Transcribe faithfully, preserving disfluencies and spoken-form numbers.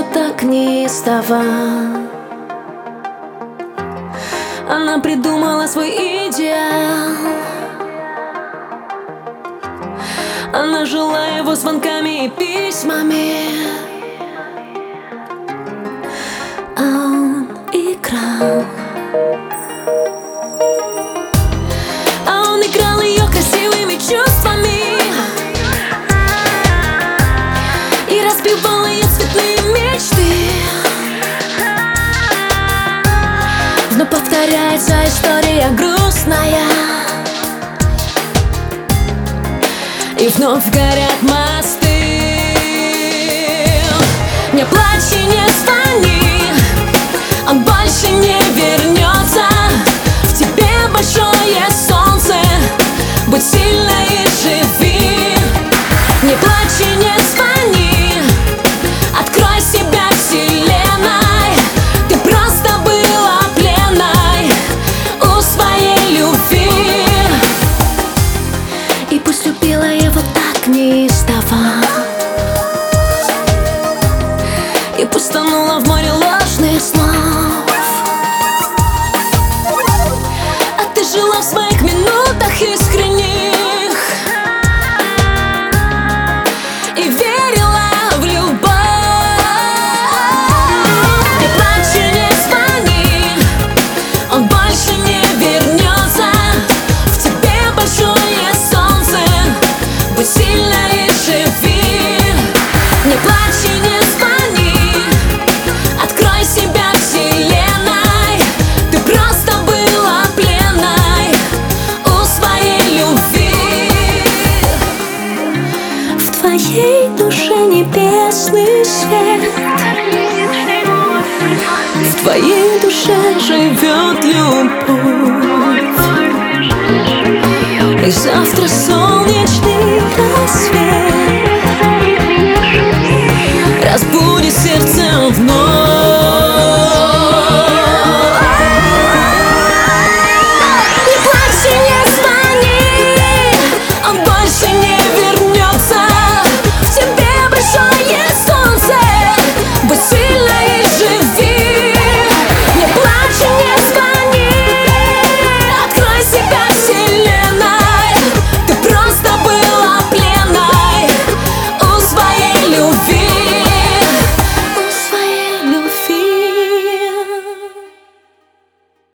вот так неистово. Она придумала свой идеал. Она жила его звонками и письмами, а он играл. А он играл ее красивыми чувствами и разбивал ее цветные мечты. Но повторяется история грустная, и вновь горят мосты. Не плачь и не звони, он больше не вернется. В тебе большое солнце, будь сильной и живи. Не плачь и не звони, открой себя вселенной. Ты просто была пленной у своей любви. И пусть любила его так неистово, и пусть тонула в море ложных слов, а ты жила в своих минутах искренних и верила в любовь. Не плачь и не звони, он больше не вернется. В тебе большое солнце, будь сильной и живи. Не плачь и не звони, открой себя вселенной. Ты просто была пленной у своей любви. В твоей душе небесный свет, в твоей душе живет любовь. И завтра солнечный рассвет разбудит сердце вновь.